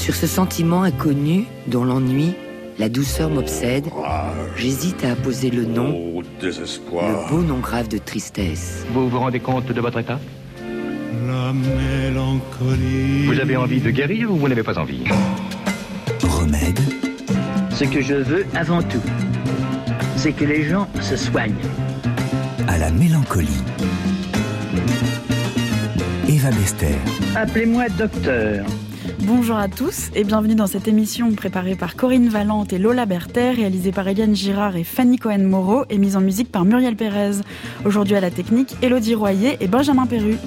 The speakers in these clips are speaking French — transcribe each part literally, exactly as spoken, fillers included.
Sur ce sentiment inconnu, dont l'ennui, la douceur m'obsède, j'hésite à apposer le nom, le beau nom grave de tristesse. Vous vous rendez compte de votre état ? La mélancolie. Vous avez envie de guérir ou vous n'avez pas envie ? Remède. Ce que je veux avant tout, c'est que les gens se soignent. À la mélancolie. Eva Bester. Appelez-moi docteur. Bonjour à tous et bienvenue dans cette émission préparée par Corinne Valente et Lola Berter, réalisée par Eliane Girard et Fanny Cohen-Moreau et mise en musique par Muriel Pérez. Aujourd'hui à la technique, Élodie Royer et Benjamin Perru.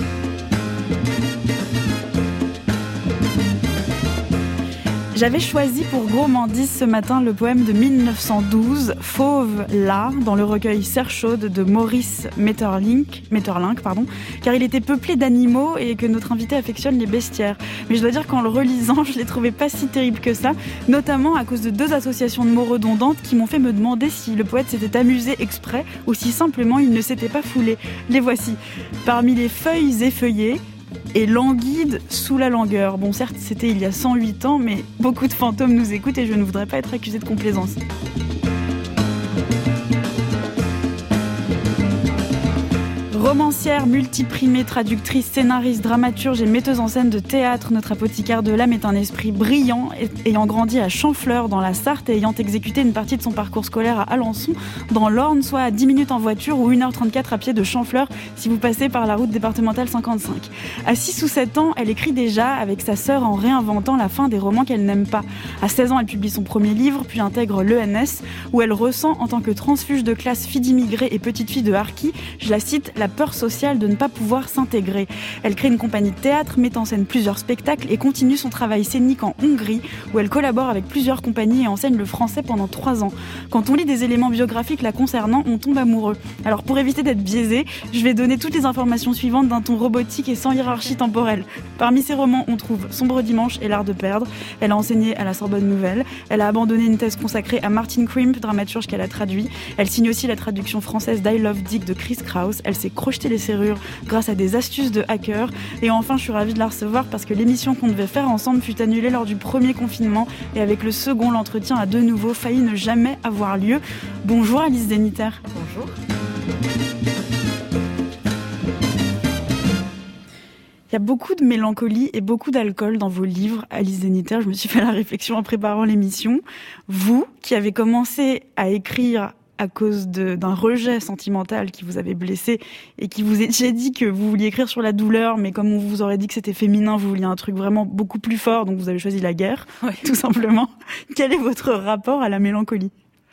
J'avais choisi pour Gourmandise ce matin le poème de mille neuf cent douze, Fauve là, dans le recueil Serre chaude de Maurice Maeterlinck, Maeterlinck, pardon, car il était peuplé d'animaux et que notre invité affectionne les bestiaires. Mais je dois dire qu'en le relisant, je l'ai trouvé pas si terrible que ça, notamment à cause de deux associations de mots redondantes qui m'ont fait me demander si le poète s'était amusé exprès ou si simplement il ne s'était pas foulé. Les voici. Parmi les feuilles effeuillées, et languide sous la langueur. Bon, certes, c'était il y a cent huit ans, mais beaucoup de fantômes nous écoutent et je ne voudrais pas être accusée de complaisance. Romancière, multiprimée, traductrice, scénariste, dramaturge et metteuse en scène de théâtre, notre apothicaire de l'âme est un esprit brillant, ayant grandi à Champfleur dans la Sarthe et ayant exécuté une partie de son parcours scolaire à Alençon, dans l'Orne, soit à dix minutes en voiture ou une heure trente-quatre à pied de Champfleur si vous passez par la route départementale cinquante-cinq. À six ou sept ans, elle écrit déjà avec sa sœur en réinventant la fin des romans qu'elle n'aime pas. À seize ans, elle publie son premier livre, puis intègre l'E N S, où elle ressent en tant que transfuge de classe fille d'immigrés et petite fille de harkis, je la cite, la peur sociale de ne pas pouvoir s'intégrer. Elle crée une compagnie de théâtre, met en scène plusieurs spectacles et continue son travail scénique en Hongrie, où elle collabore avec plusieurs compagnies et enseigne le français pendant trois ans. Quand on lit des éléments biographiques la concernant, on tombe amoureux. Alors pour éviter d'être biaisé, je vais donner toutes les informations suivantes d'un ton robotique et sans hiérarchie temporelle. Parmi ses romans, on trouve Sombre dimanche et L'art de perdre. Elle a enseigné à la Sorbonne Nouvelle. Elle a abandonné une thèse consacrée à Martin Crimp, dramaturge qu'elle a traduit. Elle signe aussi la traduction française d'I Love Dick de Chris Kraus. Elle s'est crocheté les serrures grâce à des astuces de hacker. Et enfin, je suis ravie de la recevoir parce que l'émission qu'on devait faire ensemble fut annulée lors du premier confinement et avec le second, l'entretien a de nouveau failli ne jamais avoir lieu. Bonjour Alice Zeniter. Bonjour. Il y a beaucoup de mélancolie et beaucoup d'alcool dans vos livres, Alice Zeniter. Je me suis fait la réflexion en préparant l'émission. Vous, qui avez commencé à écrire à cause de, d'un rejet sentimental qui vous avait blessé et qui vous étiez dit que vous vouliez écrire sur la douleur, mais comme on vous aurait dit que c'était féminin, vous vouliez un truc vraiment beaucoup plus fort, donc vous avez choisi la guerre, ouais. Tout simplement. Quel est votre rapport à la mélancolie ?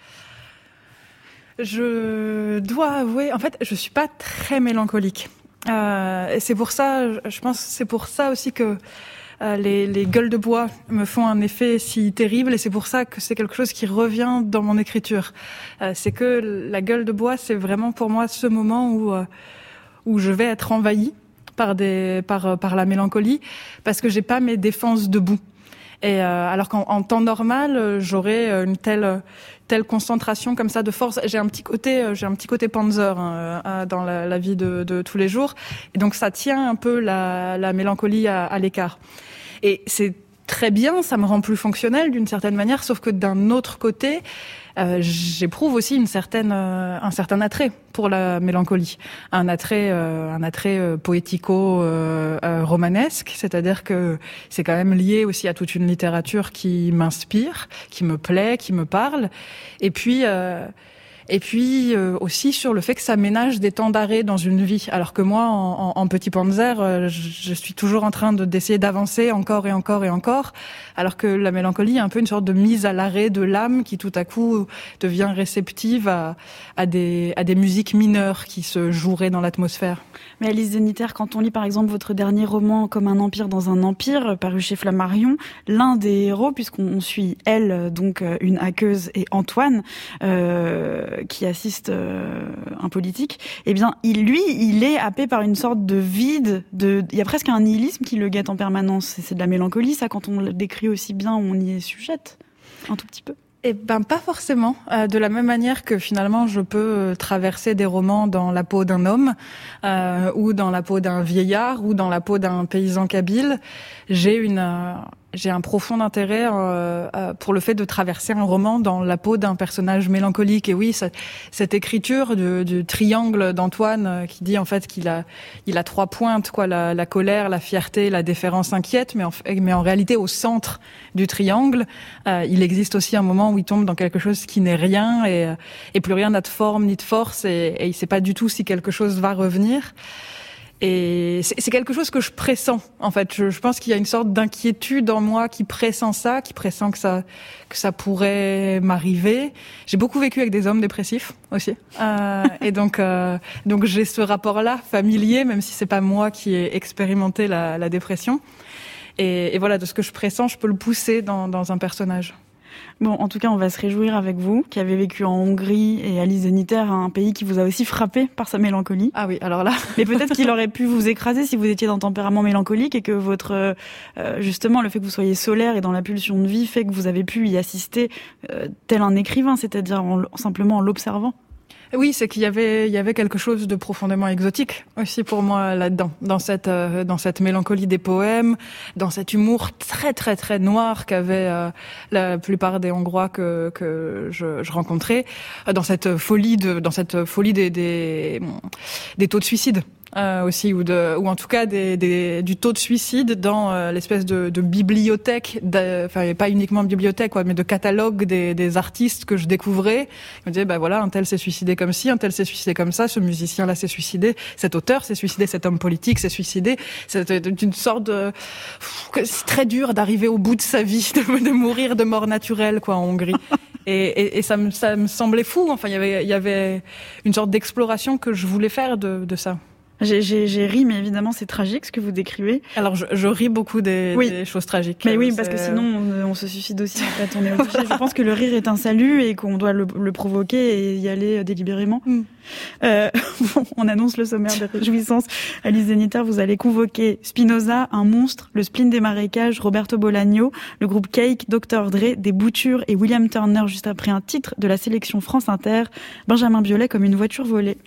Je dois avouer, en fait, je suis pas très mélancolique. Euh, et c'est pour ça, je pense, c'est pour ça aussi que Euh, les, les gueules de bois me font un effet si terrible et c'est pour ça que c'est quelque chose qui revient dans mon écriture. Euh, c'est que la gueule de bois, c'est vraiment pour moi ce moment où euh, où je vais être envahie par des par par la mélancolie parce que j'ai pas mes défenses debout. Et euh, alors qu'en en temps normal, j'aurais une telle telle concentration comme ça de force. J'ai un petit côté, j'ai un petit côté Panzer hein, dans la, la vie de, de tous les jours. Et donc ça tient un peu la, la mélancolie à, à l'écart. Et c'est très bien, ça me rend plus fonctionnelle d'une certaine manière. Sauf que d'un autre côté, euh, j'éprouve aussi une certaine, euh, un certain attrait pour la mélancolie, un attrait, euh, un attrait euh, poético euh, euh, romanesque, c'est-à-dire que c'est quand même lié aussi à toute une littérature qui m'inspire, qui me plaît, qui me parle, et puis. Euh, Et puis euh, aussi sur le fait que ça ménage des temps d'arrêt dans une vie. Alors que moi, en, en, en petit panzer, euh, je, je suis toujours en train de, d'essayer d'avancer encore et encore et encore. Alors que la mélancolie est un peu une sorte de mise à l'arrêt de l'âme qui tout à coup devient réceptive à, à, des, à des musiques mineures qui se joueraient dans l'atmosphère. Mais Alice Zeniter, quand on lit par exemple votre dernier roman Comme un empire dans un empire, paru chez Flammarion, l'un des héros, puisqu'on suit elle, donc une hackeuse, et Antoine, euh, qui assiste euh, un politique, eh bien, il, lui, il est happé par une sorte de vide, de, il y a presque un nihilisme qui le guette en permanence. C'est, c'est de la mélancolie, ça, quand on le décrit aussi bien, on y est sujette, un tout petit peu. Eh ben, pas forcément. Euh, de la même manière que finalement, je peux euh, traverser des romans dans la peau d'un homme, euh, ou dans la peau d'un vieillard, ou dans la peau d'un paysan kabyle. J'ai une, euh, j'ai un profond intérêt euh, euh, pour le fait de traverser un roman dans la peau d'un personnage mélancolique. Et oui, ça, cette écriture du, du triangle d'Antoine euh, qui dit en fait qu'il a, il a trois pointes, quoi, la, la colère, la fierté, la déférence inquiète, mais en, mais en réalité au centre du triangle, euh, il existe aussi un moment où il tombe dans quelque chose qui n'est rien et, et plus rien n'a de forme ni de force et, et il sait pas du tout si quelque chose va revenir. Et c'est, c'est quelque chose que je pressens, en fait. Je, je pense qu'il y a une sorte d'inquiétude en moi qui pressent ça, qui pressent que ça, que ça pourrait m'arriver. J'ai beaucoup vécu avec des hommes dépressifs aussi, euh, et donc, euh, donc j'ai ce rapport-là familier, même si c'est pas moi qui ai expérimenté la, la dépression. Et, et voilà, de ce que je pressens, je peux le pousser dans, dans un personnage. Bon, en tout cas, on va se réjouir avec vous, qui avez vécu en Hongrie et Alice Zeniter, un pays qui vous a aussi frappé par sa mélancolie. Ah oui, alors là... Mais peut-être qu'il aurait pu vous écraser si vous étiez d'un tempérament mélancolique et que votre, euh, justement, le fait que vous soyez solaire et dans la pulsion de vie fait que vous avez pu y assister euh, tel un écrivain, c'est-à-dire en, simplement en l'observant. Oui, c'est qu'il y avait, il y avait quelque chose de profondément exotique aussi pour moi là-dedans, dans cette, euh, dans cette mélancolie des poèmes, dans cet humour très très très noir qu'avaient euh, la plupart des Hongrois que que je, je rencontrais, dans cette folie de, dans cette folie des des, des taux de suicide. Euh, aussi ou de ou en tout cas des, des du taux de suicide dans euh, l'espèce de, de bibliothèque, enfin pas uniquement de bibliothèque quoi, mais de catalogue des, des artistes que je découvrais. Je me disais bah voilà, un tel s'est suicidé comme ci, un tel s'est suicidé comme ça, ce musicien là s'est suicidé, cet auteur s'est suicidé, cet homme politique s'est suicidé. C'est une sorte de c'est très dur d'arriver au bout de sa vie, de, de mourir de mort naturelle quoi en Hongrie. Et, et, et ça me ça me semblait fou. Enfin il y avait il y avait une sorte d'exploration que je voulais faire de de ça. J'ai, j'ai, j'ai ri, mais évidemment, c'est tragique ce que vous décrivez. Alors, je, je ris beaucoup des, oui. des choses tragiques. Mais oui, parce que sinon, on, on se suicide aussi. En fait, on est obligé. Je pense que le rire est un salut et qu'on doit le, le provoquer et y aller délibérément. Mm. Euh, bon, on annonce le sommaire de Réjouissance. Alice Zeniter, vous allez convoquer Spinoza, un monstre, le spleen des marécages, Roberto Bolaño, le groupe Cake, docteur Dre, des Boutures et William Turner juste après un titre de la sélection France Inter, Benjamin Biolay comme une voiture volée.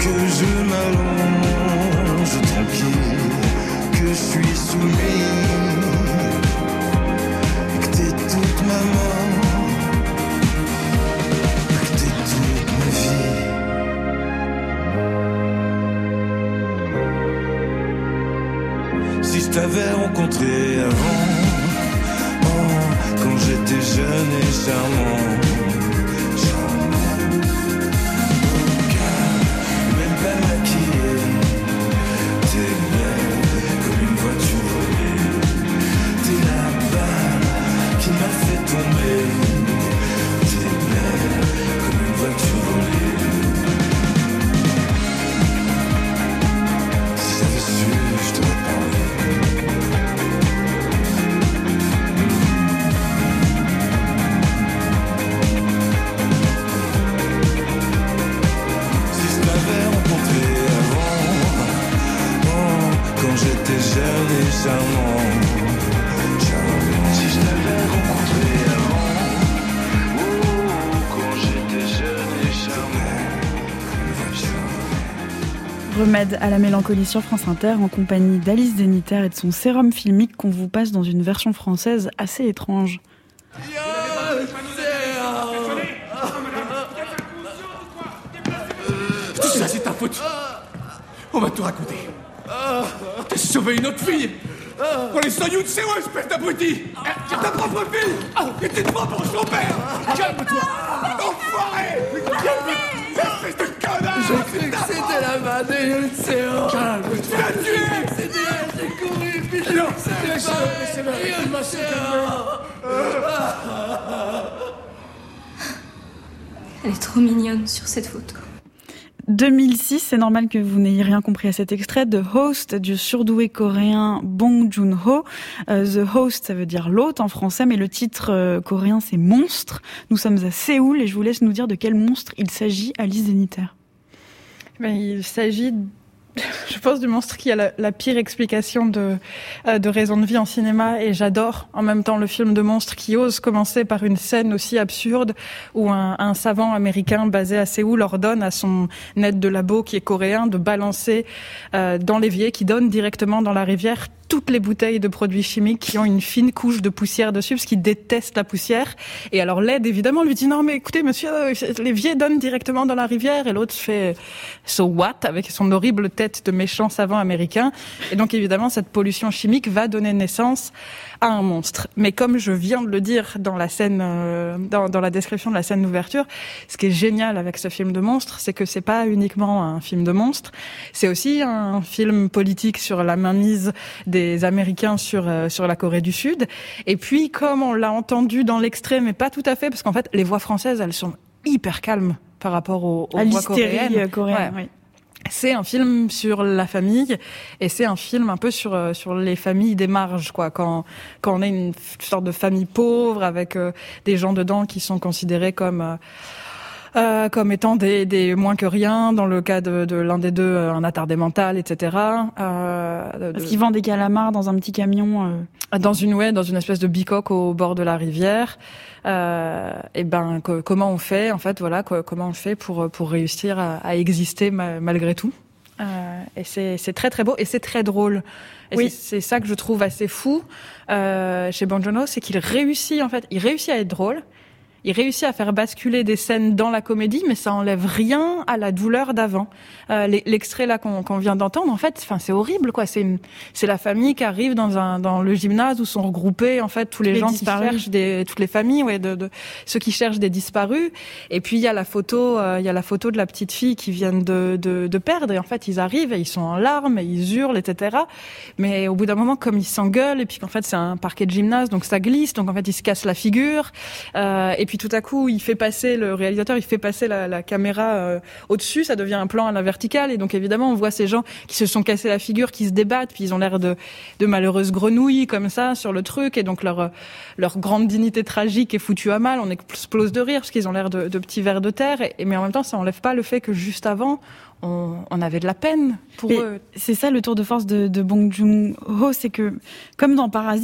que je m'allonge tranquille, que je suis soumis, que t'es toute ma mort, que t'es toute ma vie. Si je t'avais rencontré avant, oh, quand j'étais jeune et charmant, Remède à la mélancolie sur France Inter en compagnie d'Alice Zéniter et de son sérum filmique qu'on vous passe dans une version française assez étrange. Tout ça, c'est ta faute. On va tout raconter. T'as sauvé une autre fille. Pour les soyous de C O, espèce d'abruti. Ta propre fille. Et tu te prends pour son père. Calme-toi. Enfoiré. Espèce de connard. J'ai cru que c'était la manée de C O. Calme-toi. Tu l'as tué. C'était elle, j'ai couru. Puis je non, c'est ça. Rien de ma Elle est trop mignonne sur cette photo. deux mille six, c'est normal que vous n'ayez rien compris à cet extrait. The Host du surdoué coréen Bong Joon-ho. Euh, The Host, ça veut dire l'hôte en français, mais le titre euh, coréen, c'est Monstre. Nous sommes à Séoul et je vous laisse nous dire de quel monstre il s'agit, Alice Zéniter. Ben, il s'agit, je pense, du monstre qui a la, la pire explication de, euh, de raison de vie en cinéma, et j'adore en même temps le film de monstre qui ose commencer par une scène aussi absurde où un, un savant américain basé à Séoul ordonne à son aide de labo qui est coréen de balancer euh, dans l'évier qui donne directement dans la rivière toutes les bouteilles de produits chimiques qui ont une fine couche de poussière dessus, parce qu'il déteste la poussière. Et alors l'aide, évidemment, lui dit « Non, mais écoutez, monsieur, l'évier donne directement dans la rivière. » Et l'autre fait « So what ?» avec son horrible tête de méchant savant américain. Et donc, évidemment, cette pollution chimique va donner naissance à un monstre. Mais comme je viens de le dire dans la scène, euh, dans, dans la description de la scène d'ouverture, ce qui est génial avec ce film de monstre, c'est que c'est pas uniquement un film de monstre, c'est aussi un film politique sur la mainmise des Américains sur euh, sur la Corée du Sud. Et puis, comme on l'a entendu dans l'extrait, mais pas tout à fait, parce qu'en fait, les voix françaises, elles sont hyper calmes par rapport aux, aux voix coréennes. coréenne, ouais. oui. C'est un film sur la famille, et c'est un film un peu sur euh, sur les familles des marges, quoi. Quand quand on est une sorte de famille pauvre avec euh, des gens dedans qui sont considérés comme euh, Euh, comme étant des, des moins que rien, dans le cas de, de l'un des deux, euh, un attardé mental, et cetera. Euh, Parce de... qu'il vend des calamars dans un petit camion. Euh... Dans une ouais, dans une espèce de bicoque au bord de la rivière. Euh, et ben, que, comment on fait, en fait, voilà, que, comment on fait pour pour réussir à, à exister ma, malgré tout. Euh, et c'est c'est très très beau et c'est très drôle. Et oui. c'est, c'est ça que je trouve assez fou euh, chez Bong Joon-ho, c'est qu'il réussit en fait, il réussit à être drôle. Il réussit à faire basculer des scènes dans la comédie, mais ça enlève rien à la douleur d'avant. Euh, l'extrait là qu'on, qu'on vient d'entendre, en fait, enfin c'est horrible, quoi. C'est une, c'est la famille qui arrive dans un dans le gymnase où sont regroupés en fait tous les, les gens disparus. qui cherchent des toutes les familles, ouais, de, de ceux qui cherchent des disparus. Et puis il y a la photo, euh, il y a la photo de la petite fille qui viennent de de, de perdre. Et en fait ils arrivent et ils sont en larmes et ils hurlent, et cetera. Mais au bout d'un moment, comme ils s'engueulent et puis qu'en fait c'est un parquet de gymnase, donc ça glisse, donc en fait ils se cassent la figure. Euh, et puis tout à coup, il fait passer, le réalisateur, il fait passer la, la caméra euh, au-dessus, ça devient un plan à la verticale, et donc évidemment, on voit ces gens qui se sont cassés la figure, qui se débattent, puis ils ont l'air de, de malheureuses grenouilles, comme ça, sur le truc, et donc leur, leur grande dignité tragique est foutue à mal, on explose de rire, parce qu'ils ont l'air de, de petits vers de terre, et, et mais en même temps, ça enlève pas le fait que juste avant, on, on avait de la peine pour et eux. C'est ça le tour de force de, de Bong Joon-ho, c'est que, comme dans Parasite,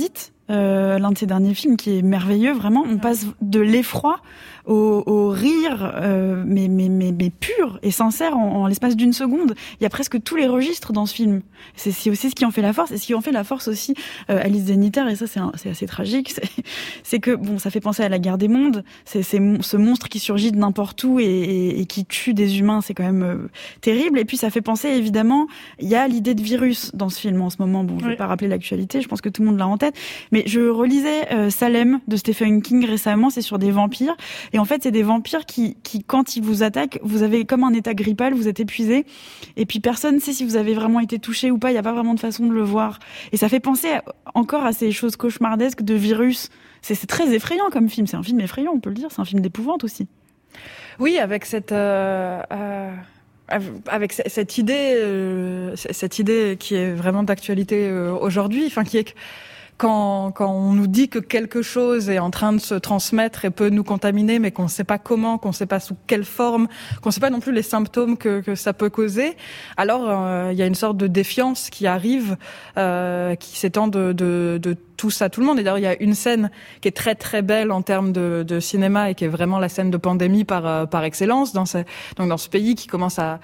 euh, l'un de ses derniers films qui est merveilleux, vraiment. On passe de l'effroi au, au rire, euh, mais, mais, mais, mais pur et sincère en, en l'espace d'une seconde. Il y a presque tous les registres dans ce film. C'est, c'est aussi ce qui en fait la force, et ce qui en fait la force aussi, euh, Alice Zeniter, et ça c'est, un, c'est assez tragique, c'est, c'est que bon, ça fait penser à la guerre des mondes, c'est, c'est ce monstre qui surgit de n'importe où et, et, et qui tue des humains, c'est quand même euh, terrible. Et puis ça fait penser, évidemment, il y a l'idée de virus dans ce film en ce moment. Bon, je vais oui. pas rappeler l'actualité, je pense que tout le monde l'a en tête, mais je relisais euh, Salem de Stephen King récemment, c'est sur des vampires, et en fait c'est des vampires qui, qui quand ils vous attaquent, vous avez comme un état grippal, vous êtes épuisé, et puis personne ne sait si vous avez vraiment été touché ou pas, il n'y a pas vraiment de façon de le voir, et ça fait penser à, encore à ces choses cauchemardesques de virus. C'est, c'est très effrayant comme film, c'est un film effrayant, on peut le dire, c'est un film d'épouvante aussi. Oui, avec cette euh, euh, avec cette idée, euh, cette idée qui est vraiment d'actualité euh, aujourd'hui, enfin qui est que Quand, quand on nous dit que quelque chose est en train de se transmettre et peut nous contaminer, mais qu'on ne sait pas comment, qu'on ne sait pas sous quelle forme, qu'on ne sait pas non plus les symptômes que, que ça peut causer, alors euh, il y a une sorte de défiance qui arrive, euh, qui s'étend de, de, de tous à tout le monde. Et d'ailleurs, il y a une scène qui est très très belle en termes de, de cinéma et qui est vraiment la scène de pandémie par, par excellence dans ce, donc dans ce pays qui commence à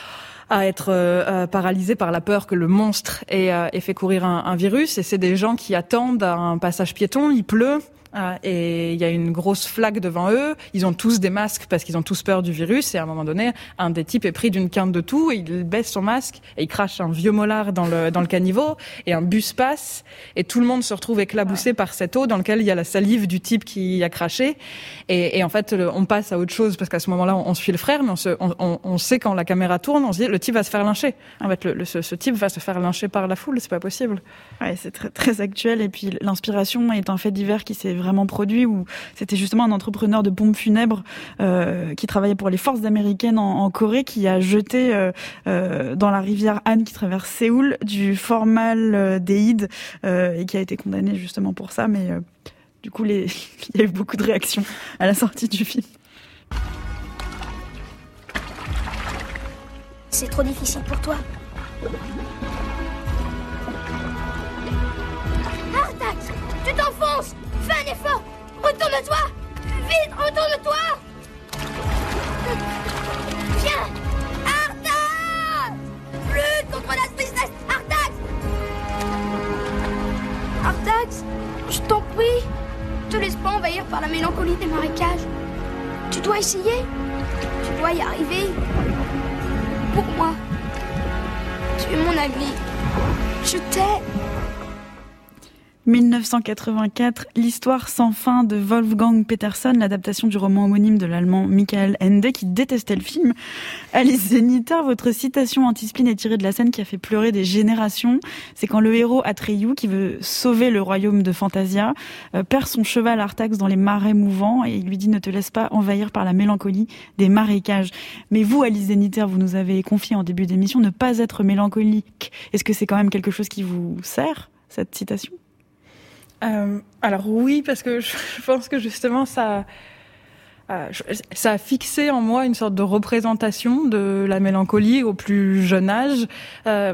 à être euh, paralysé par la peur que le monstre ait, euh, ait fait courir un, un virus. Et c'est des gens qui attendent à un passage piéton, il pleut, euh, et il y a une grosse flaque devant eux. Ils ont tous des masques parce qu'ils ont tous peur du virus. Et à un moment donné, un des types est pris d'une quinte de toux, et il baisse son masque et il crache un vieux molar dans le, dans le caniveau. Et un bus passe et tout le monde se retrouve éclaboussé par cette eau dans laquelle il y a la salive du type qui a craché. Et, et en fait, le, on passe à autre chose parce qu'à ce moment-là, on, on suit le frère, mais on, se, on, on, on sait quand la caméra tourne, on se dit le type va se faire lyncher. En fait, le, le, ce, ce type va se faire lyncher par la foule, c'est pas possible. Ouais, c'est très, très actuel. Et puis l'inspiration est un fait divers qui s'est vraiment produit, où c'était justement un entrepreneur de pompes funèbres euh, qui travaillait pour les forces américaines en, en Corée, qui a jeté euh, euh, dans la rivière Han qui traverse Séoul du formaldéhyde euh, et qui a été condamné justement pour ça. Mais euh, du coup, les... il y a eu beaucoup de réactions à la sortie du film. C'est trop difficile pour toi. Artax, tu t'enfonces. Fais un effort. Retourne-toi. Vite, retourne-toi. Viens. Artax. Lutte contre la tristesse. Artax. Artax, je t'en prie. Te laisse pas envahir par la mélancolie des marécages. Tu dois essayer. Tu dois y arriver. Pour moi. Tu es mon ami. Je t'aime. dix-neuf cent quatre-vingt-quatre, l'histoire sans fin de Wolfgang Petersen, l'adaptation du roman homonyme de l'allemand Michael Ende, qui détestait le film. Alice Zeniter, votre citation anti-spleen est tirée de la scène qui a fait pleurer des générations. C'est quand le héros Atreyu, qui veut sauver le royaume de Fantasia, euh, perd son cheval Artax dans les marais mouvants, et il lui dit « Ne te laisse pas envahir par la mélancolie des marécages ». Mais vous, Alice Zeniter, vous nous avez confié en début d'émission ne pas être mélancolique. Est-ce que c'est quand même quelque chose qui vous sert, cette citation ? Euh, alors oui, parce que je pense que justement ça, euh, ça a fixé en moi une sorte de représentation de la mélancolie au plus jeune âge, euh,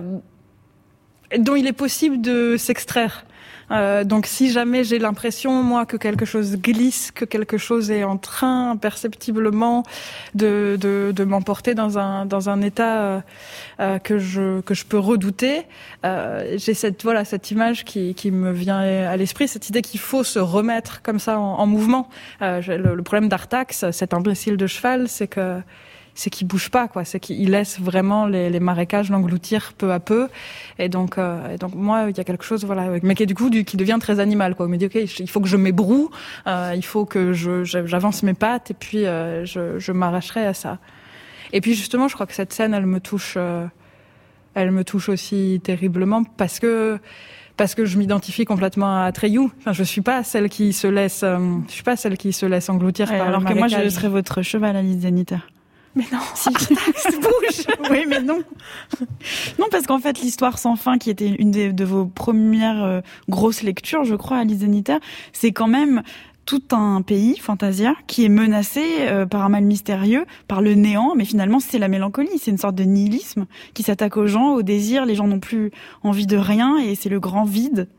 dont il est possible de s'extraire. Euh, donc si jamais j'ai l'impression, moi, que quelque chose glisse, que quelque chose est en train, perceptiblement, de, de, de m'emporter dans un, dans un état euh, euh, que je, que je peux redouter, euh, j'ai cette, voilà, cette image qui, qui me vient à l'esprit, cette idée qu'il faut se remettre comme ça en, en mouvement. Euh, le, le problème d'Artax, cet imbécile de cheval, c'est que c'est qu'il bouge pas, quoi. C'est qu'il laisse vraiment les, les marécages l'engloutir peu à peu. Et donc, euh, et donc moi, il y a quelque chose, voilà, mais qui du coup, du, qui devient très animal, quoi. On me dit, ok, il faut que je m'ébroue, euh, il faut que je, j'avance mes pattes, et puis euh, je, je m'arracherai à ça. Et puis justement, je crois que cette scène, elle me touche, euh, elle me touche aussi terriblement parce que. Parce que je m'identifie complètement à Atreyu. Enfin, je suis pas celle qui se laisse, euh, je suis pas celle qui se laisse engloutir ouais, par alors le que marécage. Moi, je serais votre cheval, Alice Zeniter. Mais non, si Artax bouge. Oui, mais non. Non, parce qu'en fait, l'histoire sans fin, qui était une des, de vos premières euh, grosses lectures, je crois, Alice Zeniter, c'est quand même tout un pays, Fantasia, qui est menacé euh, par un mal mystérieux, par le néant, mais finalement, c'est la mélancolie, c'est une sorte de nihilisme qui s'attaque aux gens, aux désirs, les gens n'ont plus envie de rien, et c'est le grand vide.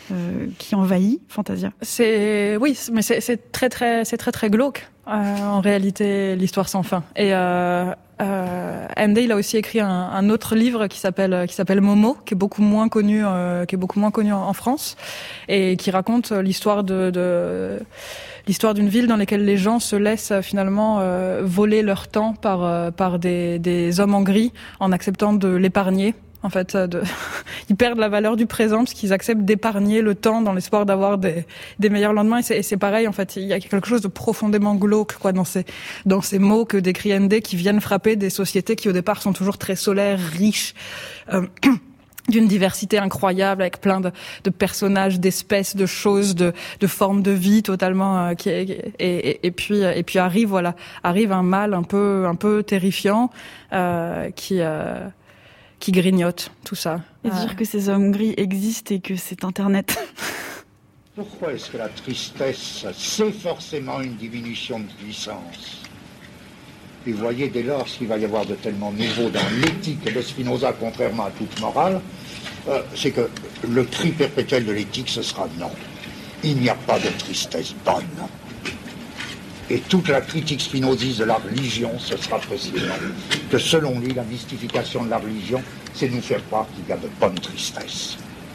euh, qui envahit Fantasia. C'est oui, mais c'est, c'est très très c'est très très glauque euh, en réalité l'histoire sans fin. Et euh, euh, Ende il a aussi écrit un, un autre livre qui s'appelle qui s'appelle Momo, qui est beaucoup moins connu euh, qui est beaucoup moins connu en, en France et qui raconte l'histoire de, de l'histoire d'une ville dans laquelle les gens se laissent finalement euh, voler leur temps par euh, par des des hommes en gris en acceptant de l'épargner. En fait, de... ils perdent la valeur du présent parce qu'ils acceptent d'épargner le temps dans l'espoir d'avoir des, des meilleurs lendemains. Et c'est, et c'est pareil, en fait, il y a quelque chose de profondément glauque, quoi, dans ces, dans ces mots que décrit Ende qui viennent frapper des sociétés qui, au départ, sont toujours très solaires, riches, euh, d'une diversité incroyable, avec plein de, de personnages, d'espèces, de choses, de, de formes de vie totalement, euh, qui, et, et, et puis, et puis arrive, voilà, arrive un mal un peu, un peu terrifiant, euh, qui, euh, qui grignote tout ça. Et dire euh... que ces hommes gris existent et que c'est Internet. Pourquoi est-ce que la tristesse, c'est forcément une diminution de puissance? Et voyez dès lors ce qu'il va y avoir de tellement nouveau dans l'éthique de Spinoza, contrairement à toute morale, euh, c'est que le cri perpétuel de l'éthique, ce sera non. Il n'y a pas de tristesse bonne. Et toute la critique spinoziste de la religion, ce sera précisément que selon lui, la mystification de la religion, c'est nous faire croire qu'il y a de bonnes tristesses.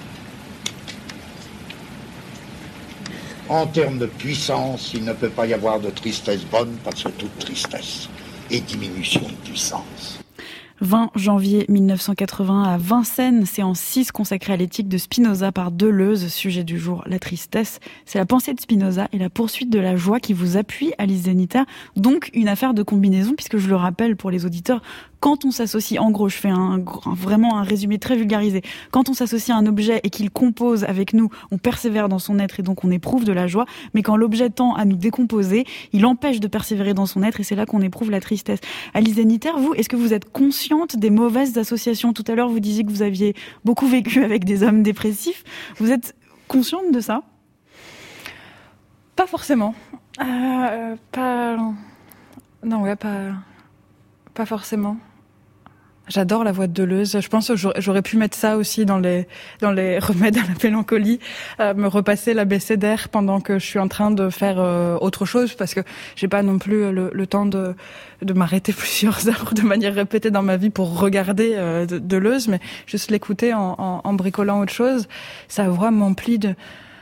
En termes de puissance, il ne peut pas y avoir de tristesse bonne parce que toute tristesse est diminution de puissance. vingt janvier mille neuf cent quatre-vingts à Vincennes, séance six consacrée à l'éthique de Spinoza par Deleuze, sujet du jour, la tristesse. C'est la pensée de Spinoza et la poursuite de la joie qui vous appuie, Alice Zeniter. Donc une affaire de combinaison, puisque je le rappelle pour les auditeurs, quand on s'associe, en gros, je fais un, un, vraiment un résumé très vulgarisé, quand on s'associe à un objet et qu'il compose avec nous, on persévère dans son être et donc on éprouve de la joie, mais quand l'objet tend à nous décomposer, il empêche de persévérer dans son être et c'est là qu'on éprouve la tristesse. Alice Zeniter, vous, est-ce que vous êtes consciente des mauvaises associations? Tout à l'heure, vous disiez que vous aviez beaucoup vécu avec des hommes dépressifs. Vous êtes consciente de ça? Pas forcément. Euh, pas... Non, ouais, pas... Pas forcément. J'adore la voix de Deleuze. Je pense que j'aurais pu mettre ça aussi dans les dans les remèdes à la mélancolie, euh, me repasser l'abécédaire pendant que je suis en train de faire euh, autre chose, parce que j'ai pas non plus le, le temps de de m'arrêter plusieurs heures de manière répétée dans ma vie pour regarder euh, de, Deleuze, mais juste l'écouter en, en, en bricolant autre chose. Sa voix m'emplit de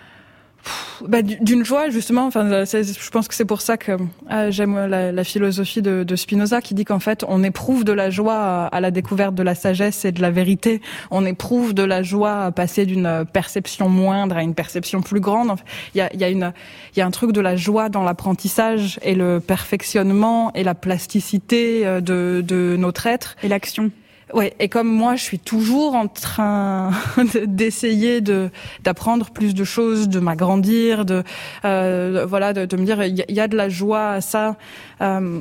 Bah, d'une joie, justement. Enfin, je pense que c'est pour ça que euh, j'aime la, la philosophie de, de Spinoza, qui dit qu'en fait, on éprouve de la joie à, à la découverte de la sagesse et de la vérité. On éprouve de la joie à passer d'une perception moindre à une perception plus grande. Il y a, il y a une, il y a un truc de la joie dans l'apprentissage et le perfectionnement et la plasticité de, de notre être et l'action. Ouais, et comme moi, je suis toujours en train d'essayer de d'apprendre plus de choses, de m'agrandir, de euh, voilà, de, de me dire il y, y a de la joie à ça. Euh,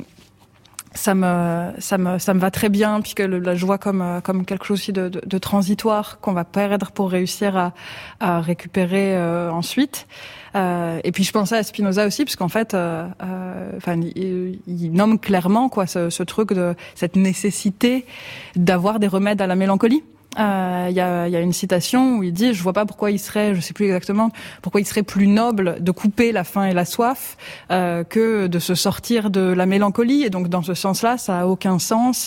ça me ça me ça me va très bien, puisque le, la joie comme comme quelque chose aussi de, de, de transitoire qu'on va perdre pour réussir à à récupérer euh, ensuite. Euh, et puis je pensais à Spinoza aussi, parce qu'en fait, euh, euh, enfin, il, il nomme clairement quoi ce, ce truc de cette nécessité d'avoir des remèdes à la mélancolie. Il euh, y, a, y a une citation où il dit, je vois pas pourquoi il serait, je sais plus exactement, pourquoi il serait plus noble de couper la faim et la soif euh, que de se sortir de la mélancolie. Et donc dans ce sens-là, ça a aucun sens.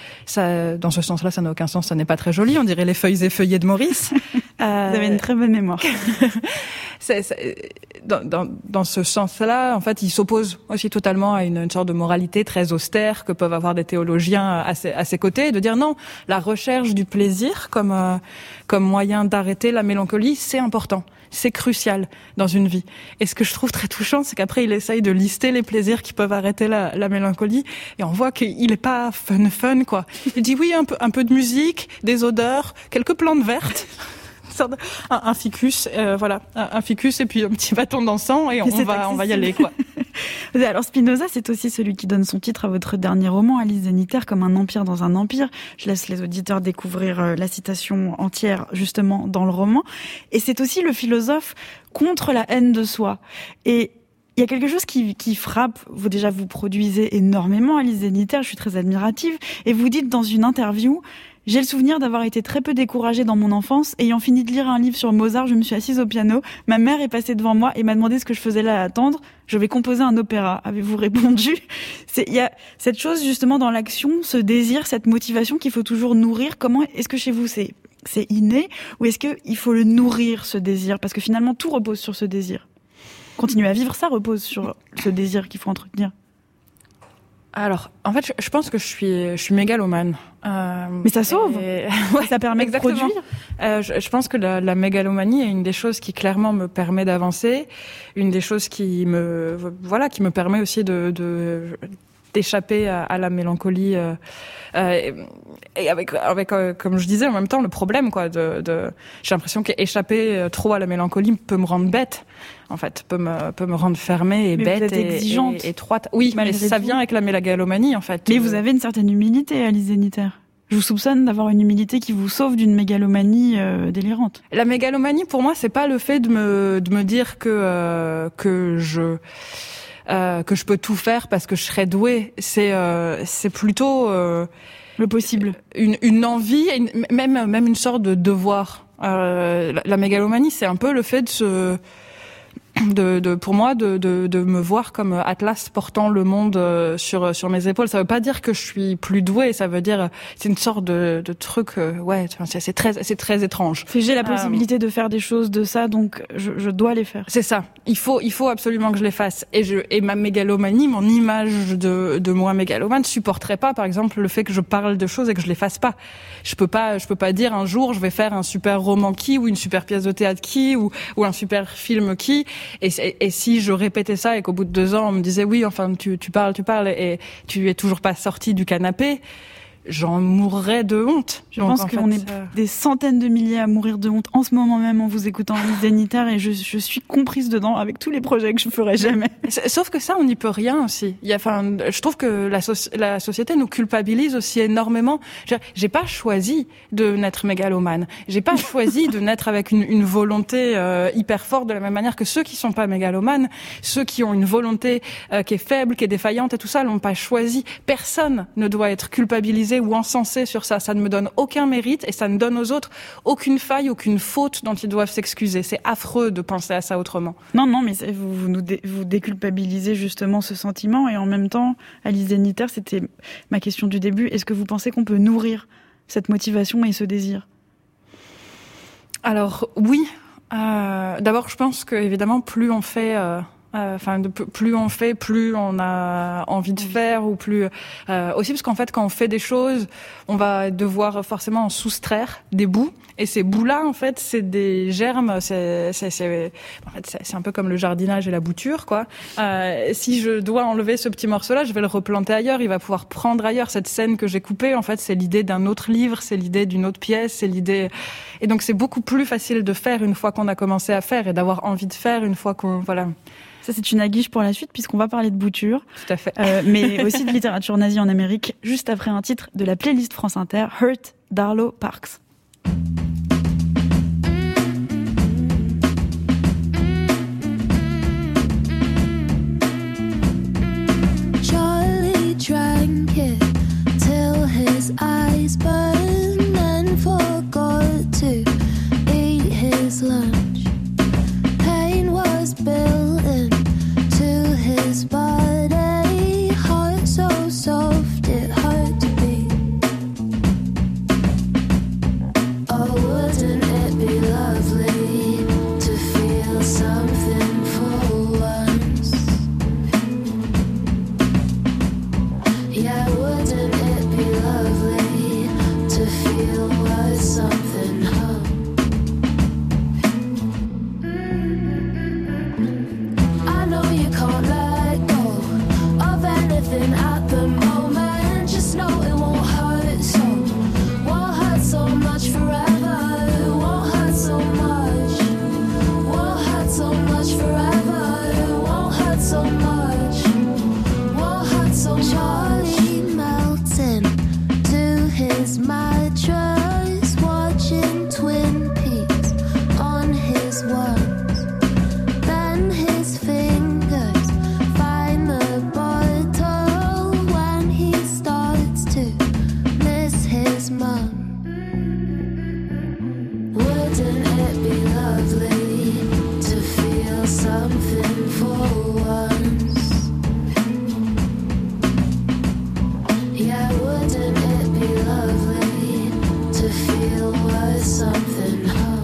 Ça, dans ce sens-là, ça n'a aucun sens, ça n'est pas très joli, on dirait les feuilles effeuillées de Maurice. euh... Vous avez une très bonne mémoire. c'est, c'est, dans, dans, dans ce sens-là, en fait, il s'oppose aussi totalement à une, une sorte de moralité très austère que peuvent avoir des théologiens à ses, à ses côtés, de dire non, la recherche du plaisir comme, euh, comme moyen d'arrêter la mélancolie, c'est important. C'est crucial dans une vie. Et ce que je trouve très touchant, c'est qu'après, il essaye de lister les plaisirs qui peuvent arrêter la, la mélancolie. Et on voit qu'il est pas fun fun, quoi. Il dit oui, un peu, un peu de musique, des odeurs, quelques plantes vertes. Un, un ficus, euh, voilà, un, un ficus et puis un petit bâton d'encens et on, on va, on va y aller, quoi. Alors Spinoza, c'est aussi celui qui donne son titre à votre dernier roman, Alice Zeniter, comme un empire dans un empire. Je laisse les auditeurs découvrir la citation entière justement dans le roman. Et c'est aussi le philosophe contre la haine de soi. Et il y a quelque chose qui, qui frappe. Vous déjà vous produisez énormément, Alice Zeniter. Je suis très admirative. Et vous dites dans une interview: J'ai le souvenir d'avoir été très peu découragée dans mon enfance. Ayant fini de lire un livre sur Mozart, je me suis assise au piano. Ma mère est passée devant moi et m'a demandé ce que je faisais là à attendre. Je vais composer un opéra. Avez-vous répondu? C'est, il y a cette chose justement dans l'action, ce désir, cette motivation qu'il faut toujours nourrir. Comment est-ce que chez vous c'est, c'est inné ou est-ce que il faut le nourrir, ce désir? Parce que finalement tout repose sur ce désir. Continuer à vivre, ça repose sur ce désir qu'il faut entretenir. Alors, en fait, je, je pense que je suis, je suis mégalomane. Euh, Mais ça sauve. Et... ouais, ça permet exactement. de produire. Euh, je, je pense que la, la mégalomanie est une des choses qui clairement me permet d'avancer, une des choses qui me, voilà, qui me permet aussi de, de d'échapper à, à la mélancolie. Euh, euh, et avec, avec, euh, comme je disais, en même temps, le problème, quoi, de, de, j'ai l'impression qu'échapper trop à la mélancolie peut me rendre bête. En fait, peut me peut me rendre fermée et mais bête vous êtes et, exigeante. et étroite. Oui, mais ça vient avec la mégalomanie, en fait. Mais vous avez une certaine humilité, Alice Zeniter. Je vous soupçonne d'avoir une humilité qui vous sauve d'une mégalomanie euh, délirante. La mégalomanie, pour moi, c'est pas le fait de me de me dire que euh, que je euh, que je peux tout faire parce que je serais douée. C'est euh, c'est plutôt euh, le possible. Une une envie, une, même même une sorte de devoir. Euh, la, la mégalomanie, c'est un peu le fait de se De, de, pour moi, de, de, de me voir comme Atlas portant le monde euh, sur sur mes épaules. Ça veut pas dire que je suis plus douée. Ça veut dire c'est une sorte de, de truc. Euh, ouais, c'est, c'est très c'est très étrange. J'ai la possibilité euh, de faire des choses de ça, donc je, je dois les faire. C'est ça. Il faut il faut absolument que je les fasse. Et je et ma mégalomanie, mon image de de moi mégalomane, supporterait pas, par exemple, le fait que je parle de choses et que je les fasse pas. Je peux pas je peux pas dire un jour je vais faire un super roman qui ou une super pièce de théâtre qui ou ou un super film qui. Et, et, et si je répétais ça et qu'au bout de deux ans on me disait oui, enfin tu, tu parles, tu parles et tu es toujours pas sorti du canapé, j'en mourrais de honte. Je Donc, pense qu'on fait, est euh... des centaines de milliers à mourir de honte en ce moment même en vous écoutant Alice Zeniter et je, je suis comprise dedans avec tous les projets que je ferai jamais. Sauf que ça, on n'y peut rien aussi. Il y a, enfin, je trouve que la, so- la société nous culpabilise aussi énormément. J'ai pas choisi de naître mégalomane. J'ai pas choisi de naître avec une, une volonté euh, hyper forte de la même manière que ceux qui sont pas mégalomanes, ceux qui ont une volonté euh, qui est faible, qui est défaillante et tout ça, l'ont pas choisi. Personne ne doit être culpabilisé ou encensé sur ça. Ça ne me donne aucun mérite et ça ne donne aux autres aucune faille, aucune faute dont ils doivent s'excuser. C'est affreux de penser à ça autrement. Non, non, mais vous, vous, nous dé, vous déculpabilisez justement ce sentiment et en même temps, Alice Zeniter, c'était ma question du début, est-ce que vous pensez qu'on peut nourrir cette motivation et ce désir? Alors, oui. Euh, d'abord, je pense que évidemment, plus on fait... Euh Enfin, euh, plus on fait, plus on a envie de faire, ou plus euh, aussi parce qu'en fait, quand on fait des choses, on va devoir forcément en soustraire des bouts. Et ces bouts-là, en fait, c'est des germes. C'est, c'est, c'est, en fait, c'est, c'est un peu comme le jardinage et la bouture, quoi. Euh, si je dois enlever ce petit morceau-là, je vais le replanter ailleurs. Il va pouvoir prendre ailleurs. Cette scène que j'ai coupée, en fait, c'est l'idée d'un autre livre, c'est l'idée d'une autre pièce, c'est l'idée. Et donc, c'est beaucoup plus facile de faire une fois qu'on a commencé à faire et d'avoir envie de faire une fois qu'on, voilà. Ça, c'est une aguiche pour la suite, puisqu'on va parler de bouture. Tout à fait. Euh, mais aussi de littérature nazie en Amérique, juste après un titre de la playlist France Inter, Hurt d'Arlo Parks. Charlie drank it till his eyes burned and forgot to eat his lunch. Pain was built in to his body, heart so soft it hurt to beat. Oh, wouldn't it be lovely to feel something for once? Yeah, wouldn't it be lovely to feel what something hung? wouldn't it be lovely to feel something for once? Yeah, wouldn't it be lovely to feel worth something, huh?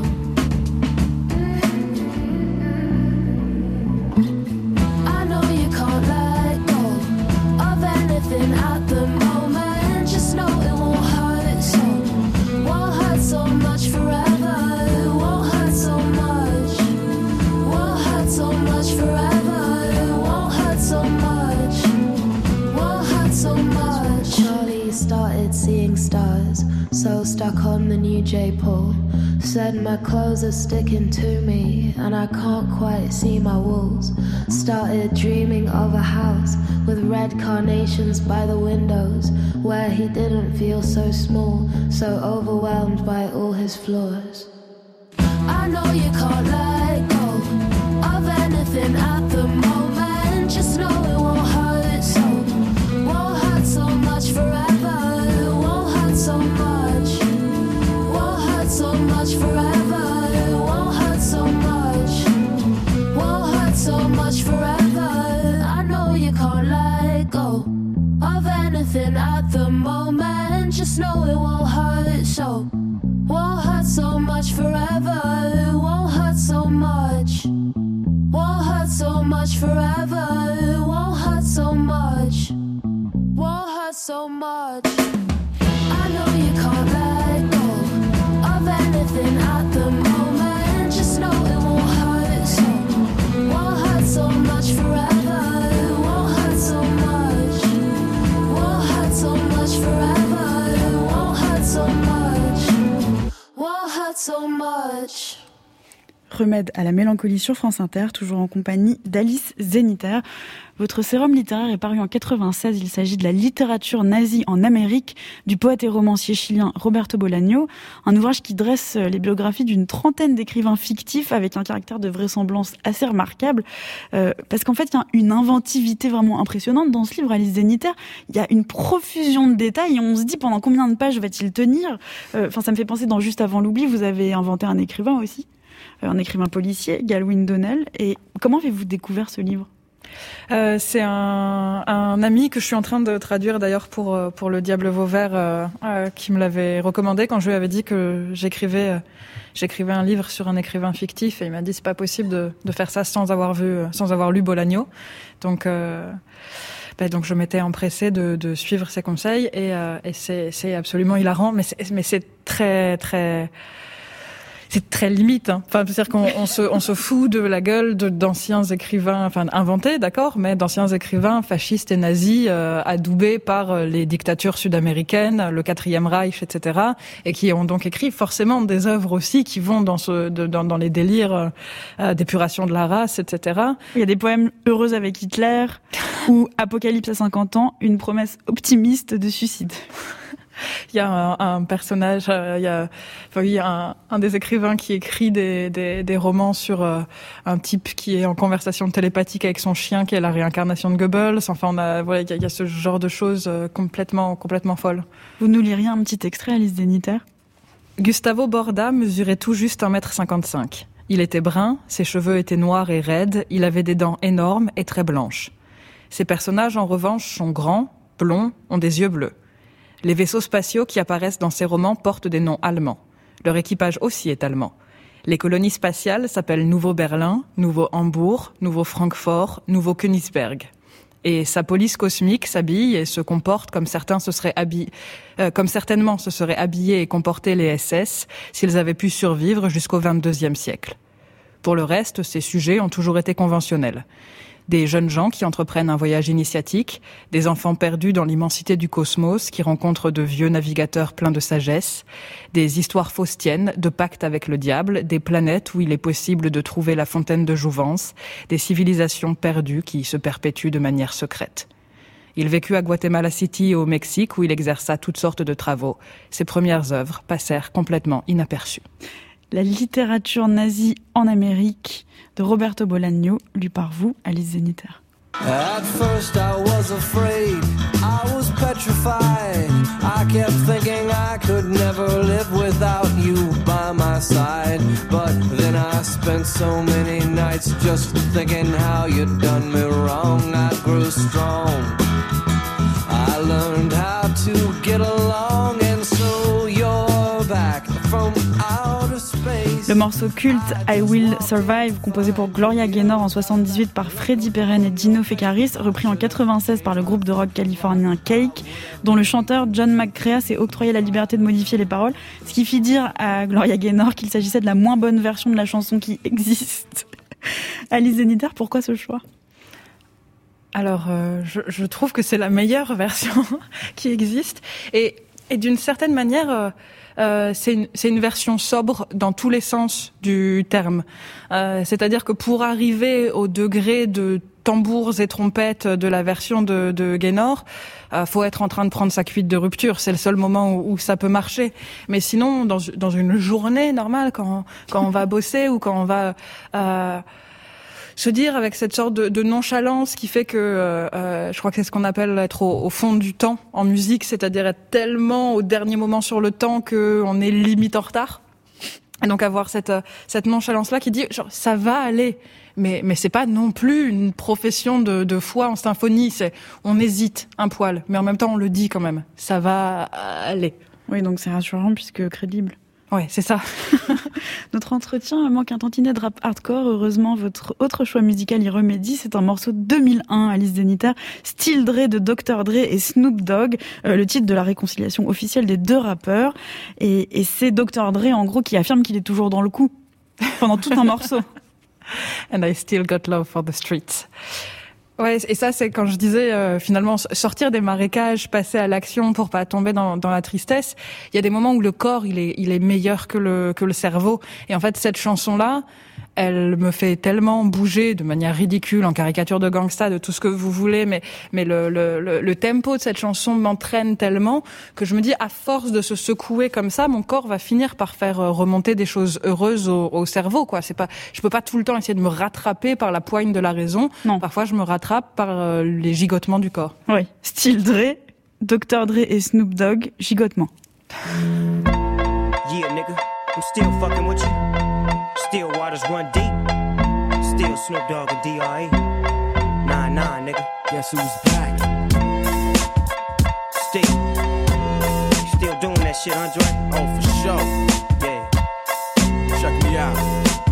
I know you can't let go of anything at the moment. Just know it won't hurt so, won't hurt so much forever. It won't hurt so much, won't hurt so much forever. It won't hurt so much, won't hurt so much. Charlie started seeing stars, so stuck on the new J-pole. Said my clothes are sticking to me and I can't quite see my walls. Started dreaming of a house with red carnations by the windows, where he didn't feel so small, so overwhelmed by all his flaws. I know you can't let go of anything at the moment. Just know it won't hurt so, won't hurt so much forever. It won't hurt so much, won't hurt so much forever. It won't hurt so much, won't hurt so much forever. I know you can't let go of anything at the moment. Just know it won't hurt so, won't hurt so much forever. It won't hurt so much, won't hurt so much forever. It won't hurt so much, won't hurt so much. I know you can't let go of anything at the moment. Just know it won't hurt so, won't hurt so much forever. It won't hurt so much, won't hurt so much forever. It won't hurt so much, won't hurt so much. Remède à la mélancolie sur France Inter, toujours en compagnie d'Alice Zeniter. Votre sérum littéraire est paru en quatre-vingt-seize. Il s'agit de la littérature nazie en Amérique, du poète et romancier chilien Roberto Bolaño. Un ouvrage qui dresse les biographies d'une trentaine d'écrivains fictifs avec un caractère de vraisemblance assez remarquable. Euh, parce qu'en fait, il y a une inventivité vraiment impressionnante dans ce livre, Alice Zeniter. Il y a une profusion de détails et on se dit pendant combien de pages va-t-il tenir. Enfin, euh, ça me fait penser dans Juste avant l'oubli, vous avez inventé un écrivain aussi. Un écrivain policier, Galwin Donnell. Et comment avez-vous découvert ce livre ? euh, C'est un, un ami que je suis en train de traduire d'ailleurs pour, pour Le Diable Vauvert, euh, euh, qui me l'avait recommandé quand je lui avais dit que j'écrivais, euh, j'écrivais un livre sur un écrivain fictif. Et il m'a dit c'est pas possible de, de faire ça sans avoir vu, sans avoir lu Bolaño. Donc, euh, ben donc je m'étais empressée de, de suivre ses conseils et, euh, et c'est, c'est absolument hilarant, mais c'est, mais c'est très très c'est très limite, hein. Enfin, c'est-à-dire qu'on on se, on se fout de la gueule de, d'anciens écrivains, enfin inventés, d'accord, mais d'anciens écrivains fascistes et nazis, euh, adoubés par les dictatures sud-américaines, le quatrième Reich, et cetera, et qui ont donc écrit forcément des œuvres aussi qui vont dans ce, de, dans, dans les délires euh, d'épuration de la race, et cetera. Il y a des poèmes heureux avec Hitler ou Apocalypse à cinquante ans, une promesse optimiste de suicide. Il y a un, un personnage, euh, il y a, enfin, il y a un, un des écrivains qui écrit des, des, des romans sur euh, un type qui est en conversation télépathique avec son chien, qui est la réincarnation de Goebbels. Enfin, on a, voilà, il y a, il y a ce genre de choses euh, complètement, complètement folles. Vous nous liriez un petit extrait, Alice Zeniter ? Gustavo Borda mesurait tout juste un mètre cinquante-cinq. Il était brun, ses cheveux étaient noirs et raides, il avait des dents énormes et très blanches. Ses personnages, en revanche, sont grands, blonds, ont des yeux bleus. Les vaisseaux spatiaux qui apparaissent dans ces romans portent des noms allemands. Leur équipage aussi est allemand. Les colonies spatiales s'appellent Nouveau Berlin, Nouveau Hambourg, Nouveau Francfort, Nouveau Königsberg. Et sa police cosmique s'habille et se comporte comme certains se seraient habillés, euh, comme certainement se seraient habillés et comportés les S S s'ils avaient pu survivre jusqu'au vingt-deuxième siècle. Pour le reste, ces sujets ont toujours été conventionnels. Des jeunes gens qui entreprennent un voyage initiatique, des enfants perdus dans l'immensité du cosmos qui rencontrent de vieux navigateurs pleins de sagesse, des histoires faustiennes de pactes avec le diable, des planètes où il est possible de trouver la fontaine de jouvence, des civilisations perdues qui se perpétuent de manière secrète. Il vécut à Guatemala City et au Mexique où il exerça toutes sortes de travaux. Ses premières œuvres passèrent complètement inaperçues. La littérature nazie en Amérique de Roberto Bolaño, lu par vous, Alice Zeniter. At first I was afraid, I was petrified. I kept thinking I could never live without you by my side. But then I spent so many nights just thinking how you'd done me wrong. I grew strong, I learned how to get along, and so you're back from outer space. Le morceau culte I Will Survive, composé pour Gloria Gaynor en soixante-dix-huit par Freddie Perren et Dino Fekaris, repris en quatre-vingt-seize par le groupe de rock californien Cake, dont le chanteur John McCrea s'est octroyé la liberté de modifier les paroles, ce qui fit dire à Gloria Gaynor qu'il s'agissait de la moins bonne version de la chanson qui existe. Alice Zeniter, pourquoi ce choix ? Alors, euh, je, je trouve que c'est la meilleure version qui existe. Et, et d'une certaine manière, euh, euh, c'est, une, c'est une version sobre dans tous les sens du terme. Euh, c'est-à-dire que pour arriver au degré de tambours et trompettes de la version de, de Gaynor, euh, faut être en train de prendre sa cuite de rupture. C'est le seul moment où, où ça peut marcher. Mais sinon, dans, dans une journée normale, quand, quand on va bosser ou quand on va... Euh, se dire avec cette sorte de, de nonchalance qui fait que euh, euh, je crois que c'est ce qu'on appelle être au, au fond du temps en musique, c'est-à-dire être tellement au dernier moment sur le temps qu'on est limite en retard. Et donc avoir cette cette nonchalance là qui dit genre ça va aller, mais mais c'est pas non plus une profession de de foi en symphonie, c'est on hésite un poil, mais en même temps on le dit quand même, ça va aller. Oui, donc c'est rassurant puisque crédible. Ouais, c'est ça. Notre entretien manque un tantinet de rap hardcore. Heureusement, votre autre choix musical y remédie. C'est un morceau de deux mille un, Alice Zeniter, Still Dre de docteur Dre et Snoop Dogg, euh, le titre de la réconciliation officielle des deux rappeurs. Et, et c'est docteur Dre, en gros, qui affirme qu'il est toujours dans le coup pendant tout un morceau. And I still got love for the streets. Ouais, et ça, c'est quand je disais, euh, finalement, sortir des marécages, passer à l'action pour pas tomber dans, dans la tristesse. Il y a des moments où le corps, il est, il est meilleur que le, que le cerveau. Et en fait, cette chanson-là, elle me fait tellement bouger de manière ridicule, en caricature de gangsta, de tout ce que vous voulez, mais, mais le, le, le, le tempo de cette chanson m'entraîne tellement que je me dis, à force de se secouer comme ça, mon corps va finir par faire remonter des choses heureuses au, au cerveau, quoi. C'est pas, je peux pas tout le temps essayer de me rattraper par la poigne de la raison. Non. Parfois, je me rattrape par euh, les gigotements du corps. Oui. Still Dre, docteur Dre et Snoop Dogg, gigotement. Yeah, nigga, I'm still fucking with you. Still waters run deep. Still Snoop Dogg and D R E. Nah, nah, nigga. Guess who's back? Still. You still doing that shit, Andre? Oh, for sure. Yeah. Check me out.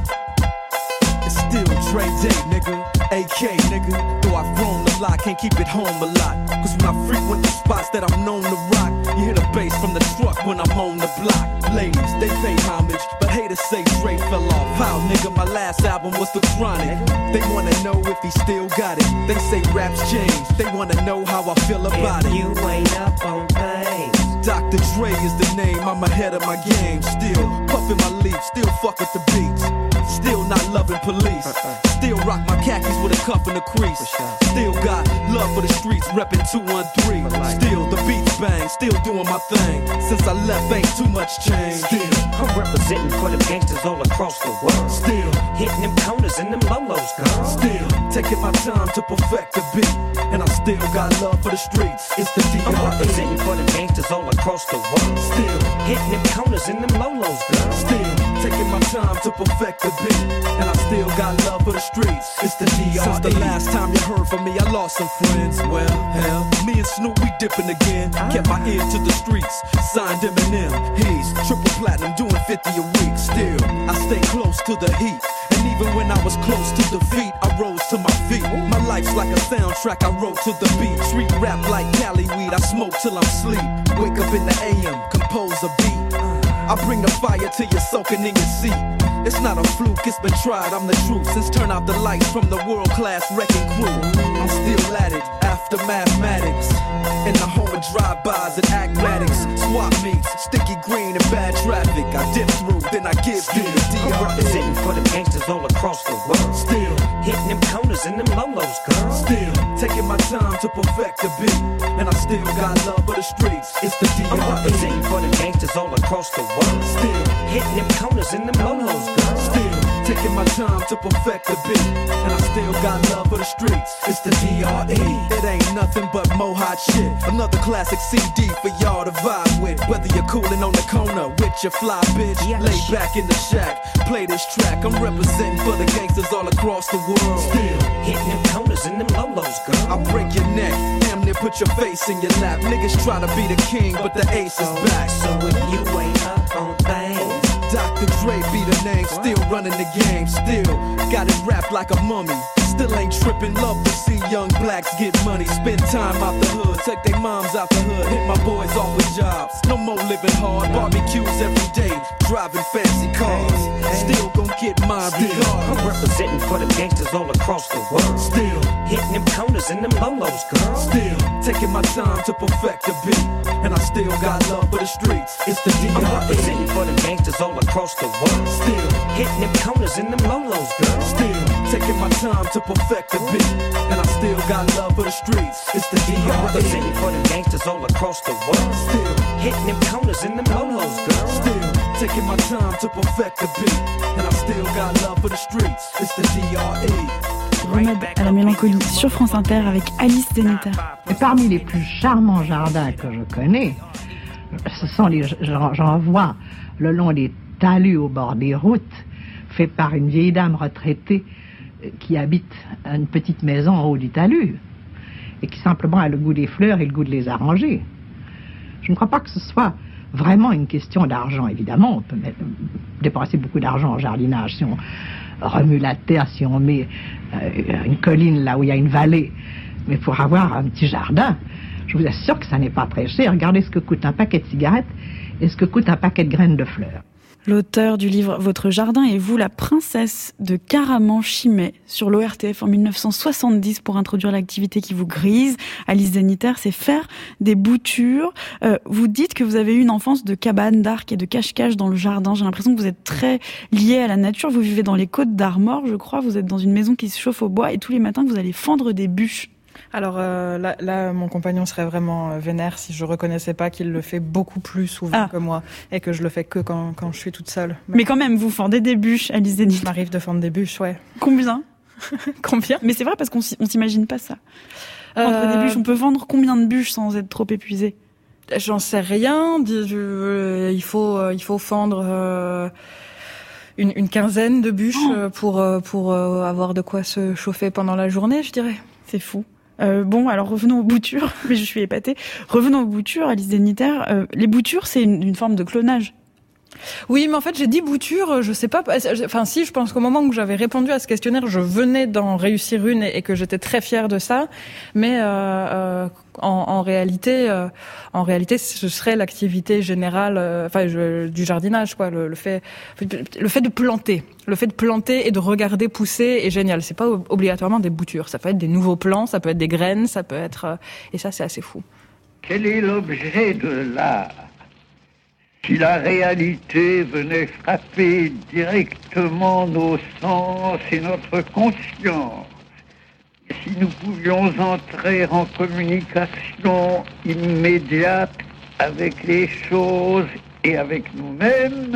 It's still Dre Day, nigga. A K, nigga. Though I've grown a lot, can't keep it home a lot. Cause when I frequent the spots that I'm known to rock, you hear the bass from the truck when I'm on the block. Ladies, they pay homage, but haters say Dre fell off. How, nigga, my last album was The Chronic. They wanna know if he still got it. They say raps change, they wanna know how I feel about if it. You ain't up on things. Doctor Dre is the name, I'm ahead of my game. Still puffin' my leaf, still fuck with the beats. Still not loving police. Still rock my khakis with a cuff and a crease. Still got love for the streets, reppin' two one three. Still the beats bang, still doing my thing. Since I left, ain't too much change. Still, I'm representing for the gangsters all across the world. Still, hitting them corners and them lolos, girl. Still, taking my time to perfect the beat. And I still got love for the streets. It's the D R E. I'm representing for the gangsters all across the world. Still, hitting them corners and them lolos, girl. Still, taking my time to perfect the beat. And I still got love for the streets. It's the D R E. Since the last time you heard from me, I lost some friends. Well, hell, me and Snoop, we dipping again. Kept my ear to the streets. Signed Eminem. He's triple platinum, doing fifty a week. Still, I stay close to the heat. And even when I was close to defeat, I rose to my feet. My life's like a soundtrack I wrote to the beat. Street rap like Cali weed, I smoke till I'm sleep. Wake up in the A M, compose a beat. I bring the fire till you're soaking in your seat. It's not a fluke, it's been tried, I'm the truth. Since turn out the lights from the world-class wrecking crew, I'm still at it, after mathematics. In the home of drive-bys and acmatics. Swap meets, sticky green and bad traffic. I dip through, then I give you the D R E. I'm representing for the gangsters all across the world. Still, hitting them corners and them lolos, girl. Still, taking my time to perfect the beat. And I still got love for the streets. It's the D R E. I'm representing for the gangsters all across the world. Still, hitting them corners and them lolos, girl. Still, taking my time to perfect the beat, and I still got love for the streets. It's the D R E. It ain't nothing but mo hot shit. Another classic C D for y'all to vibe with. Whether you're coolin' on the corner with your fly bitch, yes. Lay back in the shack, play this track. I'm representing for the gangsters all across the world. Still hitting them corners and them lolos, girl. I'll break your neck, damn near put your face in your lap. Niggas try to be the king, but the ace is back. So if you ain't up on things, Doctor Dre be the name, still running the game, still got it wrapped like a mummy. Still ain't trippin', love to see young blacks get money. Spend time out the hood, take their moms out the hood. Hit my boys off with jobs, no more living hard. Barbecues every day, driving fancy cars. Still gon' get mine regardless. I'm representing for the gangsters all across the world. Still hitting them corners and them lolos, girl. Still taking my time to perfect the beat, and I still got love for the streets. It's the D R E. I'm representing for the gangsters all across the world. Still hitting them corners and them lolos, girl. Still taking my time to perfect the beat, and I still got love for the streets. It's the D R E. I'm representing for the gangsters all across the world. Still hitting them corners and them lolos, girl. Still taking my time to perfect the beat, and I still got love for the streets. It's the D R E. Remède à la mélancolie sur France Inter avec Alice Zeniter. Et parmi les plus charmants jardins que je connais, ce sont les, j'en vois le long des talus au bord des routes, faits par une vieille dame retraitée qui habite une petite maison en haut du talus et qui simplement a le goût des fleurs et le goût de les arranger. Je ne crois pas que ce soit vraiment une question d'argent, évidemment. On peut dépenser beaucoup d'argent en jardinage si on remue la terre, si on met euh, une colline là où il y a une vallée. Mais pour avoir un petit jardin, je vous assure que ça n'est pas très cher. Regardez ce que coûte un paquet de cigarettes et ce que coûte un paquet de graines de fleurs. L'auteur du livre Votre jardin et vous, la princesse de Caraman-Chimay sur l'O R T F en mille neuf cent soixante-dix pour introduire l'activité qui vous grise. Alice Zeniter, c'est faire des boutures. Euh, vous dites que vous avez eu une enfance de cabane, d'arc et de cache-cache dans le jardin. J'ai l'impression que vous êtes très lié à la nature. Vous vivez dans les Côtes d'Armor, je crois. Vous êtes dans une maison qui se chauffe au bois et tous les matins, vous allez fendre des bûches. Alors euh, là, là, mon compagnon serait vraiment euh, vénère si je reconnaissais pas qu'il le fait beaucoup plus souvent ah. que moi et que je le fais que quand, quand je suis toute seule. Mais, Mais quand même, vous fendez des bûches, Alice Zeniter. Il m'arrive de fendre des bûches, ouais. Combien Combien Mais c'est vrai parce qu'on on s'imagine pas ça. Fendre euh... des bûches, on peut vendre combien de bûches sans être trop épuisé? J'en sais rien. Il faut, il faut fendre euh, une, une quinzaine de bûches oh. pour, pour avoir de quoi se chauffer pendant la journée, je dirais. C'est fou. Euh, bon, alors revenons aux boutures, mais je suis épatée. Revenons aux boutures, Alice Zeniter. Euh, les boutures, c'est une, une forme de clonage. Oui, mais en fait, j'ai dit bouture, je sais pas, enfin si, je pense qu'au moment où j'avais répondu à ce questionnaire, je venais d'en réussir une et, et que j'étais très fière de ça, mais euh, euh, en, en réalité, euh, en réalité, ce serait l'activité générale, euh, enfin je, du jardinage, quoi, le, le fait, le fait de planter, le fait de planter et de regarder pousser est génial. C'est pas obligatoirement des boutures, ça peut être des nouveaux plants, ça peut être des graines, ça peut être, euh, et ça c'est assez fou. Quel est l'objet de l'art ? Si la réalité venait frapper directement nos sens et notre conscience, et si nous pouvions entrer en communication immédiate avec les choses et avec nous-mêmes,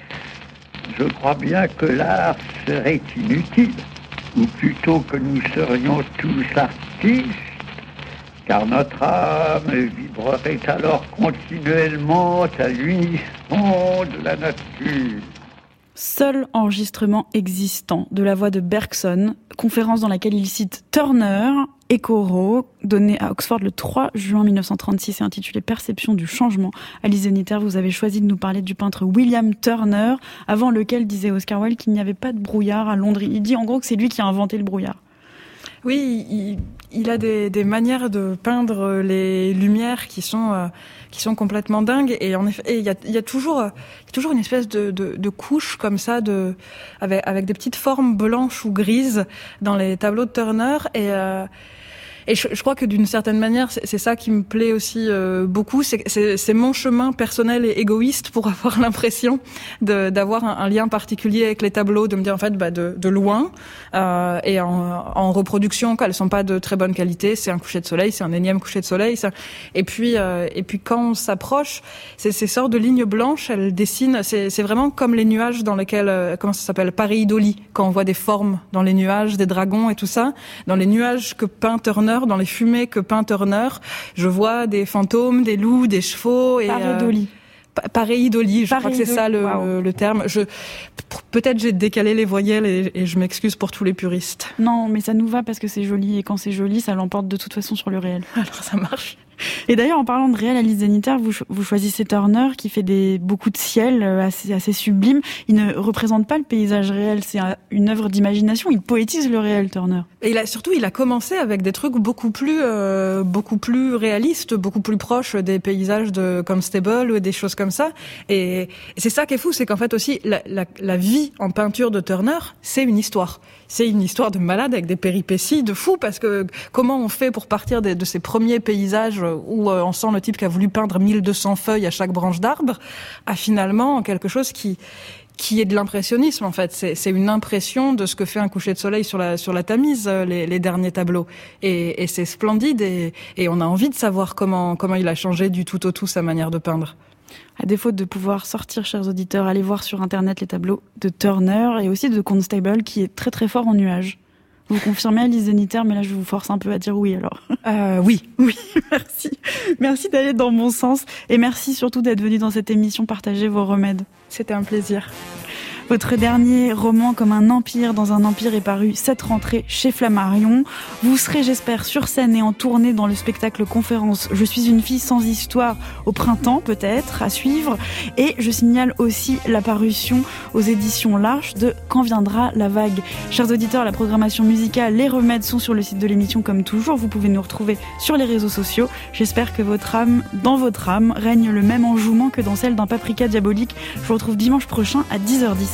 je crois bien que l'art serait inutile, ou plutôt que nous serions tous artistes, car notre âme vibrerait alors continuellement à l'unisson de la nature. Seul enregistrement existant de la voix de Bergson, conférence dans laquelle il cite Turner et Corot, donnée à Oxford le trois juin mille neuf cent trente-six et intitulée Perception du changement. Alice Zeniter, vous avez choisi de nous parler du peintre William Turner, avant lequel disait Oscar Wilde qu'il n'y avait pas de brouillard à Londres. Il dit en gros que c'est lui qui a inventé le brouillard. Oui, il, il a des, des manières de peindre les lumières qui sont euh, qui sont complètement dingues. Et en effet, il y a, il y a toujours, il y a toujours une espèce de, de, de couche comme ça, de avec, avec des petites formes blanches ou grises dans les tableaux de Turner. Et euh, Et je, je crois que d'une certaine manière, c'est, c'est ça qui me plaît aussi euh, beaucoup. C'est, c'est, c'est mon chemin personnel et égoïste pour avoir l'impression de, d'avoir un, un lien particulier avec les tableaux, de me dire en fait bah, de, de loin euh, et en, en reproduction, quand elles sont pas de très bonne qualité, c'est un coucher de soleil, c'est un énième coucher de soleil. Ça... Et puis euh, et puis quand on s'approche, c'est ces sortes de lignes blanches, elles dessinent. C'est, c'est vraiment comme les nuages dans lesquels euh, comment ça s'appelle, pareidolie, quand on voit des formes dans les nuages, des dragons et tout ça, dans les nuages que peint Turner, dans les fumées que peint Turner, je vois des fantômes, des loups, des chevaux et pareidolie. Euh, pareidolie, je pareidolie. crois que c'est ça le, wow. le, le terme. Je peut-être j'ai décalé les voyelles et, et je m'excuse pour tous les puristes. Non, mais ça nous va parce que c'est joli et quand c'est joli, ça l'emporte de toute façon sur le réel. Alors ça marche. Et d'ailleurs, en parlant de réel, Alice Zeniter, vous, vous choisissez Turner qui fait des, beaucoup de ciel assez, assez sublime. Il ne représente pas le paysage réel, c'est un, une œuvre d'imagination. Il poétise le réel, Turner. Et il a, surtout, il a commencé avec des trucs beaucoup plus, euh, beaucoup plus réalistes, beaucoup plus proches des paysages de Constable ou des choses comme ça. Et, et c'est ça qui est fou, c'est qu'en fait aussi, la, la, la vie en peinture de Turner, c'est une histoire. C'est une histoire de malade avec des péripéties de fou, parce que comment on fait pour partir de, de ces premiers paysages où euh, on sent le type qui a voulu peindre mille deux cents feuilles à chaque branche d'arbre, à finalement quelque chose qui qui est de l'impressionnisme en fait. C'est, c'est une impression de ce que fait un coucher de soleil sur la sur la Tamise, les, les derniers tableaux. Et, et c'est splendide et, et on a envie de savoir comment comment il a changé du tout au tout sa manière de peindre. À défaut de pouvoir sortir, chers auditeurs, allez voir sur Internet les tableaux de Turner et aussi de Constable qui est très très fort en nuages. Vous confirmez, Alice Zeniter, mais là je vous force un peu à dire oui alors. Euh, oui. Oui, merci. Merci d'aller dans mon sens et merci surtout d'être venu dans cette émission partager vos remèdes. C'était un plaisir. Votre dernier roman, Comme un empire dans un empire, est paru cette rentrée chez Flammarion. Vous serez, j'espère, sur scène et en tournée dans le spectacle conférence Je suis une fille sans histoire au printemps, peut-être, à suivre. Et je signale aussi la parution aux éditions L'Arche de Quand viendra la vague. Chers auditeurs, la programmation musicale, les remèdes sont sur le site de l'émission comme toujours. Vous pouvez nous retrouver sur les réseaux sociaux. J'espère que votre âme, dans votre âme, règne le même enjouement que dans celle d'un paprika diabolique. Je vous retrouve dimanche prochain à dix heures dix.